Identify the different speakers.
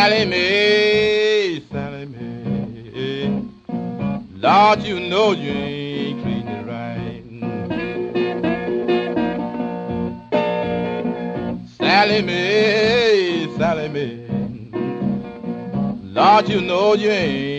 Speaker 1: Sally Mae, Sally Mae, Lord, you know you ain't treating it right. Sally Mae, Sally Mae, Lord, you know you ain't